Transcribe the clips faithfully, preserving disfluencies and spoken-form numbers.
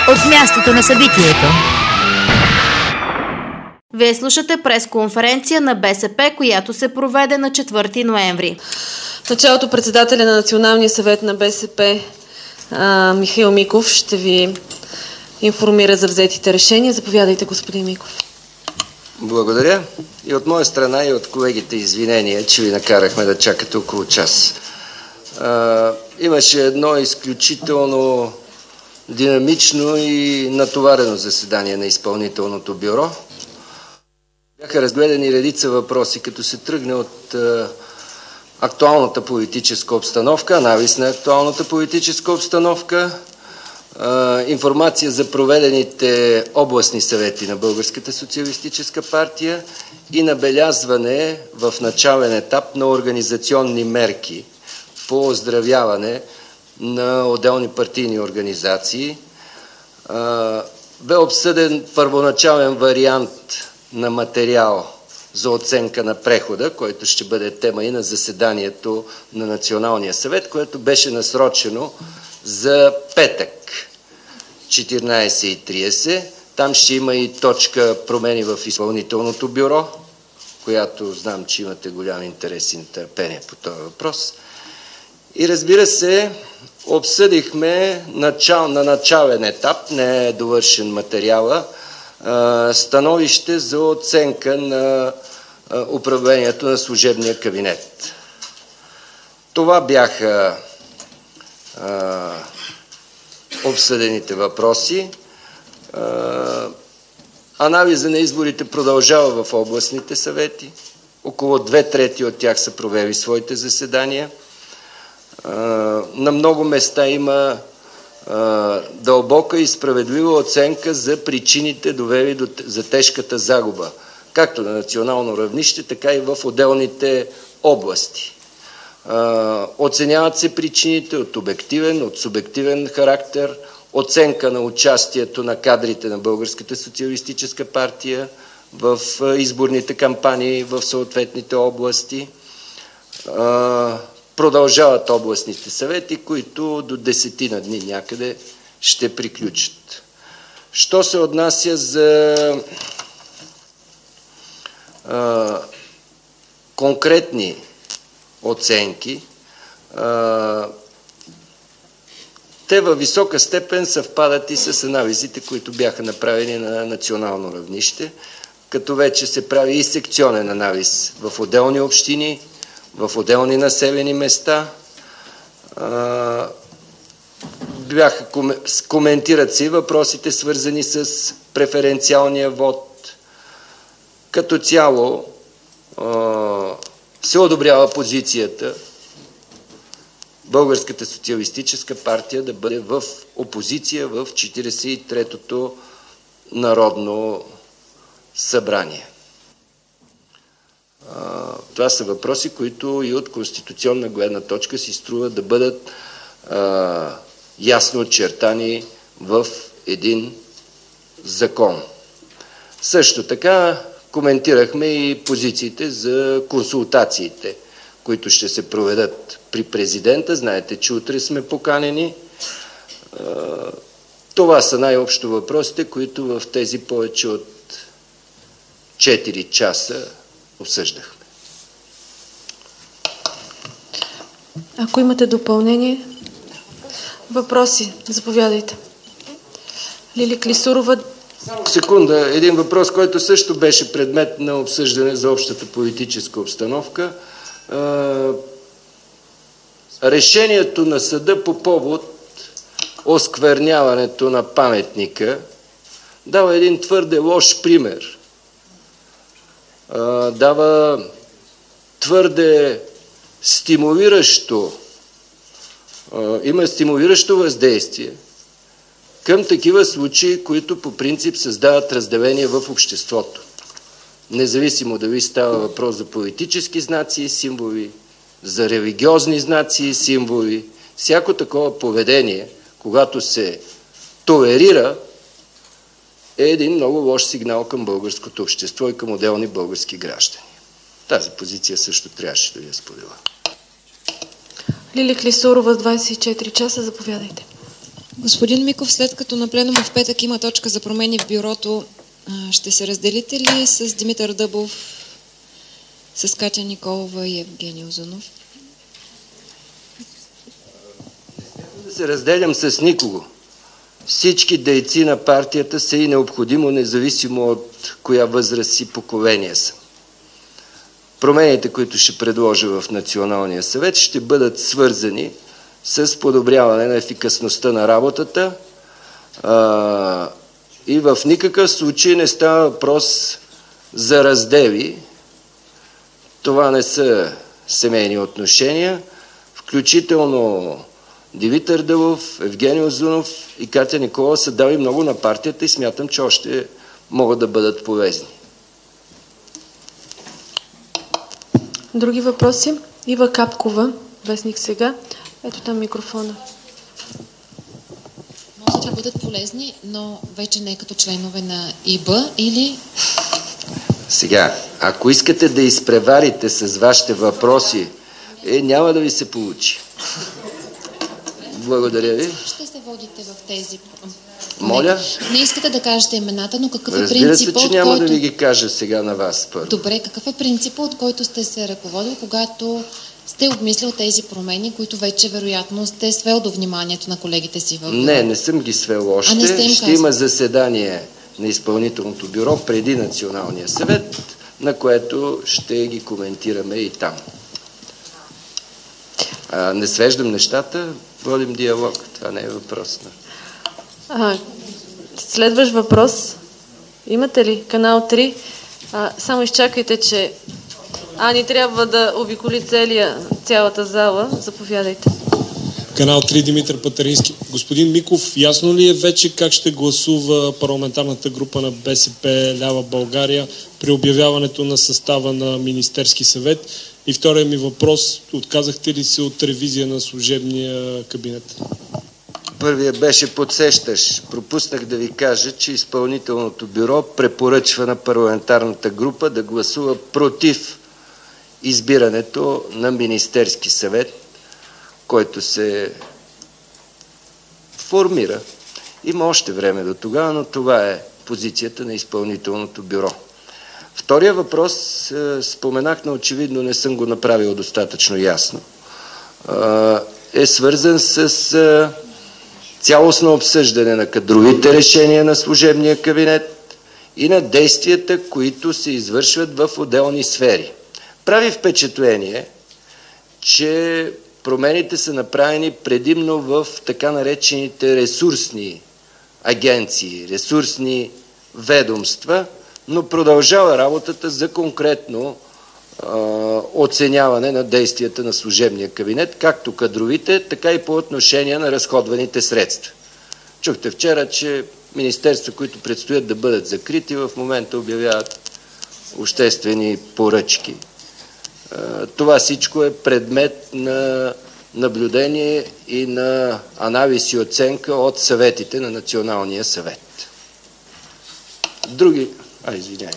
от мястото на събитието. Вие слушате пресконференция на БСП, която се проведе на четвърти ноември. В началото председателя на Националния съвет на БСП а, Михаил Миков ще ви информира за взетите решения. Заповядайте, господин Миков. Благодаря. И от моя страна, и от колегите извинения, че ви накарахме да чакате около час. А, имаше едно изключително динамично и натоварено заседание на изпълнителното бюро. Бяха разгледани редица въпроси, като се тръгне от а, актуалната политическа обстановка, анализ на актуалната политическа обстановка, а, информация за проведените областни съвети на Българската социалистическа партия и набелязване в начален етап на организационни мерки по оздравяване на отделни партийни организации. А, бе обсъден първоначален вариант на материал за оценка на прехода, който ще бъде тема и на заседанието на Националния съвет, което беше насрочено за петък, четиринайсет и трийсет. Там ще има и точка промени в изпълнителното бюро, която знам, че имате голям интерес и нетърпение по този въпрос. И разбира се, обсъдихме начал, на начален етап, не е довършен материала, становище за оценка на управлението на служебния кабинет. Това бяха а, обсъдените въпроси. А, анализа на изборите продължава в областните съвети. Около две трети от тях са провели своите заседания. А, на много места има дълбока и справедлива оценка за причините, довели до, за тежката загуба, както на национално равнище, така и в отделните области. А, оценяват се причините от обективен, от субективен характер, оценка на участието на кадрите на Българската социалистическа партия в изборните кампании в съответните области. А, Продължават областните съвети, които до десетина дни някъде ще приключат. Що се отнася за а, конкретни оценки, а, те във висока степен съвпадат и с анализите, които бяха направени на национално равнище, като вече се прави и секционен анализ в отделни общини, в отделни населени места. А, бяха, коментират се и въпросите, свързани с преференциалния вод. Като цяло а, се одобрява позицията Българската социалистическа партия да бъде в опозиция в четирийсет и третото Народно събрание. Това са въпроси, които и от конституционна гледна точка си струва да бъдат а, ясно очертани в един закон. Също така коментирахме и позициите за консултациите, които ще се проведат при президента. Знаете, че утре сме поканени. А, това са най-общо въпросите, които в тези повече от четири часа обсъждахме. Ако имате допълнение, въпроси, заповядайте. Лили Клисурова. Само секунда, един въпрос, който също беше предмет на обсъждане за общата политическа обстановка. Решението на съда по повод оскверняването на паметника дава един твърде лош пример. Дава твърде стимулиращо, има стимулиращо въздействие към такива случаи, които по принцип създават разделение в обществото. Независимо дали става въпрос за политически знаци и символи, за религиозни знаци и символи, всяко такова поведение, когато се толерира, е един много лош сигнал към българското общество и към отделни български граждани. Тази позиция също трябваше да я споделя. Лили Клисурова, двайсет и четири часа, заповядайте. Господин Миков, след като на пленума в петък има точка за промени в бюрото, ще се разделите ли с Димитър Дъбов, с Катя Николова и Евгений Узунов? Да се разделям с никого. Всички дейци на партията са и необходимо, независимо от коя възраст и поколение са. Промените, които ще предложа в Националния съвет, ще бъдат свързани с подобряване на ефикасността на работата а, и в никакъв случай не става въпрос за раздели. Това не са семейни отношения, включително Димитър Дъбов, Евгений Узунов и Катя Николова са дали много на партията и смятам, че още могат да бъдат полезни. Други въпроси? Ива Капкова, вестник Сега. Ето там микрофона. Могат да бъдат полезни, но вече не като членове на ИБ или... Сега, ако искате да изпреварите с вашите въпроси, е, няма да ви се получи. Благодаря ви. Ще се водите в тези... Моля? Не, не искате да кажете имената, но какъв е Разбира принципът, се, че няма който... да ви ги кажа сега на вас първо. Добре, какъв е принципът, от който сте се ръководил, когато сте обмислил тези промени, които вече вероятно сте свел до вниманието на колегите си в бюро? Не, не съм ги свел още. А, ще казали. Има заседание на изпълнителното бюро преди Националния съвет, на което ще ги коментираме и там. А, не свеждам нещата, водим диалог. Това не е въпрос. А, следващ въпрос. Имате ли? Канал три. А, само изчакайте, че Ани трябва да обиколи целия, цялата зала. Заповядайте. Канал три, Димитър Патарински. Господин Миков, ясно ли е вече как ще гласува парламентарната група на БСП Лява България при обявяването на състава на Министерски съвет? И втория ми въпрос, отказахте ли се от ревизия на служебния кабинет? Първия беше подсещаш. Пропуснах да ви кажа, че изпълнителното бюро препоръчва на парламентарната група да гласува против избирането на Министерски съвет, който се формира. Има още време до тогава, но това е позицията на изпълнителното бюро. Втория въпрос, споменах, но очевидно не съм го направил достатъчно ясно, е свързан с цялостно обсъждане на кадровите решения на служебния кабинет и на действията, които се извършват в отделни сфери. Прави впечатление, че промените са направени предимно в така наречените ресурсни агенции, ресурсни ведомства, но продължава работата за конкретно а, оценяване на действията на служебния кабинет, както кадровите, така и по отношение на разходваните средства. Чухте вчера, че министерства, които предстоят да бъдат закрити, в момента обявяват обществени поръчки. А, това всичко е предмет на наблюдение и на анализ и оценка от съветите на Националния съвет. Други... А, извиняй.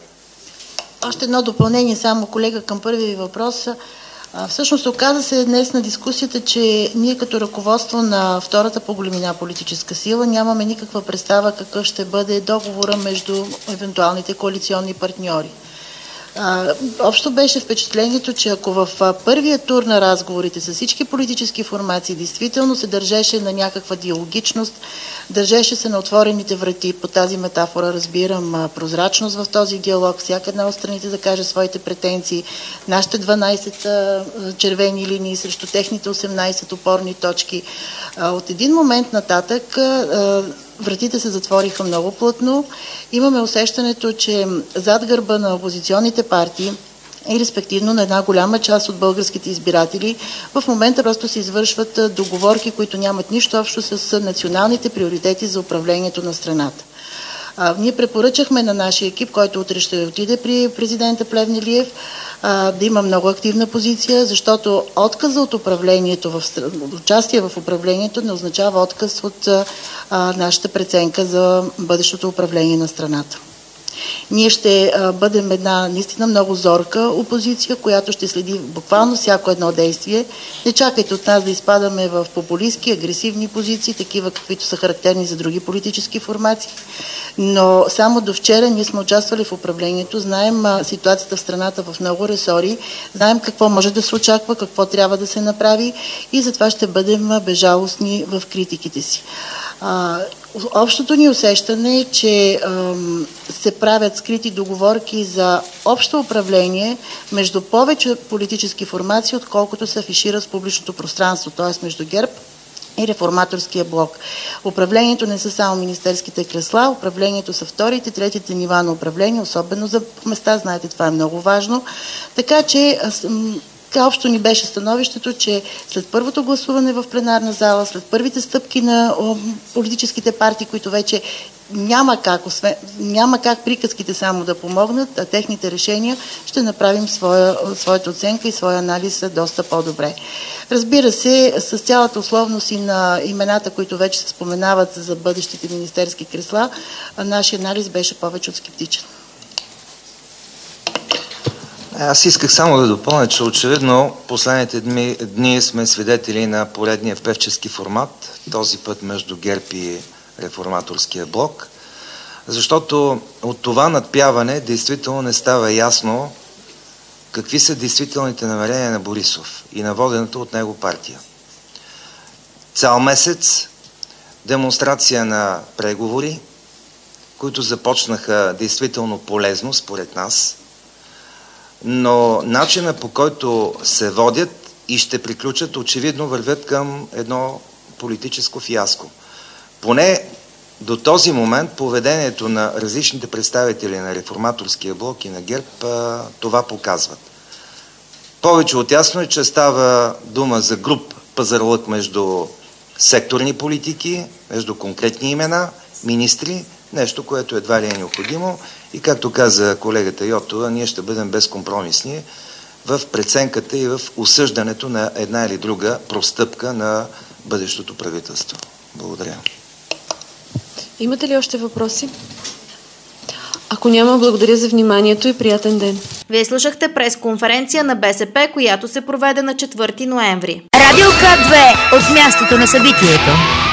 Още едно допълнение, само колега, към първия ви въпрос. А, всъщност оказа се днес на дискусията, че ние като ръководство на втората по големина политическа сила нямаме никаква представа какъв ще бъде договора между евентуалните коалиционни партньори. А, общо беше впечатлението, че ако в а, първия тур на разговорите с всички политически формации действително се държеше на някаква диалогичност, държеше се на отворените врати, по тази метафора разбирам а, прозрачност в този диалог, всяка една от страните да каже своите претенции, нашите дванайсет а, червени линии срещу техните осемнайсет опорни точки. А, от един момент нататък а, вратите се затвориха много плътно. Имаме усещането, че зад гърба на опозиционните партии и респективно на една голяма част от българските избиратели в момента просто се извършват договорки, които нямат нищо общо с националните приоритети за управлението на страната. А, ние препоръчахме на нашия екип, който утре ще отиде при президента Плевнелиев, а, да има много активна позиция, защото отказа от управлението, в, участие в управлението не означава отказ от а, нашата преценка за бъдещото управление на страната. Ние ще а, бъдем една наистина много зорка опозиция, която ще следи буквално всяко едно действие. Не чакайте от нас да изпадаме в популистски, агресивни позиции, такива каквито са характерни за други политически формации. Но само до вчера ние сме участвали в управлението, знаем а, ситуацията в страната в много ресори, знаем какво може да се очаква, какво трябва да се направи и затова ще бъдем безжалостни в критиките си. А, общото ни усещане е, че ам, се правят скрити договорки за общо управление между повече политически формации, отколкото се афишира с публичното пространство, т.е. между ГЕРБ и Реформаторския блок. Управлението не са само министерските кресла, управлението са вторите, третите нива на управление, особено за места, знаете, това е много важно. Така че Така общо ни беше становището, че след първото гласуване в пленарна зала, след първите стъпки на политическите партии, които вече няма как, освен, няма как приказките само да помогнат, а техните решения, ще направим своя, своята оценка и своя анализ доста по-добре. Разбира се, с цялата условност и на имената, които вече се споменават за бъдещите министерски кресла, нашия анализ беше повече от скептичен. Аз исках само да допълня, че очевидно последните дни, дни сме свидетели на поредния впевчески формат, този път между ГЕРБ и Реформаторския блок, защото от това надпяване действително не става ясно какви са действителните намерения на Борисов и на водената от него партия. Цял месец демонстрация на преговори, които започнаха действително полезно според нас, но начина, по който се водят и ще приключат, очевидно вървят към едно политическо фиаско. Поне до този момент поведението на различните представители на Реформаторския блок и на ГЕРБ това показват. Повече от ясно е, че става дума за груб пазарлък между секторни политики, между конкретни имена, министри, нещо, което едва ли е необходимо. И както каза колегата Йотова, ние ще бъдем безкомпромисни в преценката и в осъждането на една или друга простъпка на бъдещото правителство. Благодаря. Имате ли още въпроси? Ако няма, благодаря за вниманието и приятен ден. Вие слушахте пресконференция на БСП, която се проведе на четвърти ноември. Радио К две от мястото на събитието.